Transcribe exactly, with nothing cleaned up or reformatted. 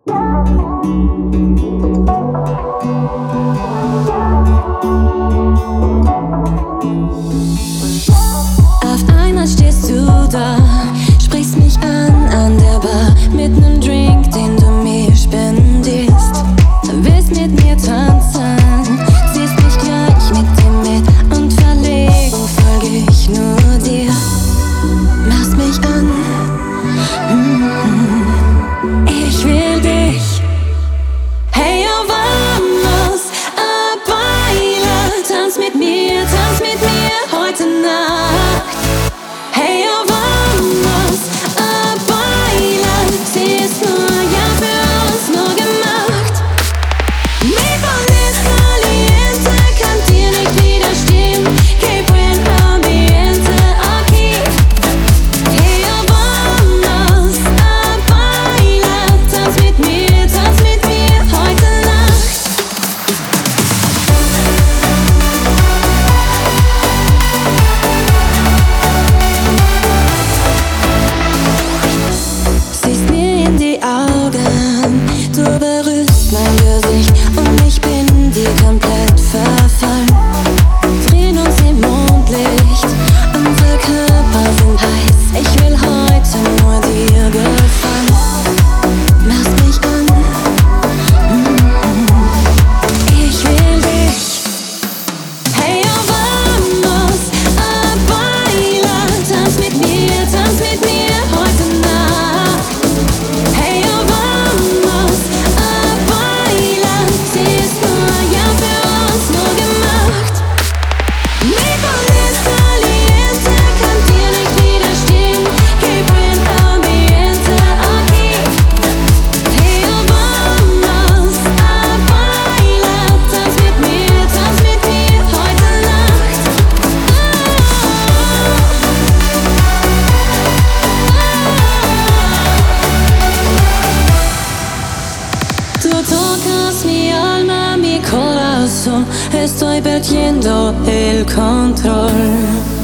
Auf einmal stehst du da, sprichst mich an an der Bar mit nem Drink, den du mir spendierst. Willst mit mir tanzen, ziehst mich gleich mit dir mit und verlegen folge ich nur dir. Machst mich an, mm-hmm. Ich will dich. Hey, oh, vamos a bailar, tanz mit mir, tanz mit mir heute Nacht. Hey, oh, vamos a bailar, sie ist nur, ja, für uns nur gemacht. Mi pones caliente, kann dir nicht widerstehen, que buen ambiente aquí. Hey, oh, vamos a bailar, tanz mit mir, tanz mit mir heute Nacht. Siehst mir in die Augen, du berührst mein Gesicht und ich bin dir komplett verfallen. Drehen uns im Mondlicht, unsere Körper sind heiß. Ich will heute nur dir gefallen. Machst mich an, mm-hmm. Ich will dich. Hey, oh, vamos a bailar, tanz mit mir, tanz mit mir heute Nacht. Hey, oh, vamos a bailar, sie ist nur, ja, für uns nur gemacht. Mi pones caliente, kann dir nicht widerstehen, que buen ambiente aquí. Hey, oh, vamos a bailar, tanz mit mir, tanz mit mir heute Nacht. Tú tocas mi alma, mi corazón, estoy perdiendo el control.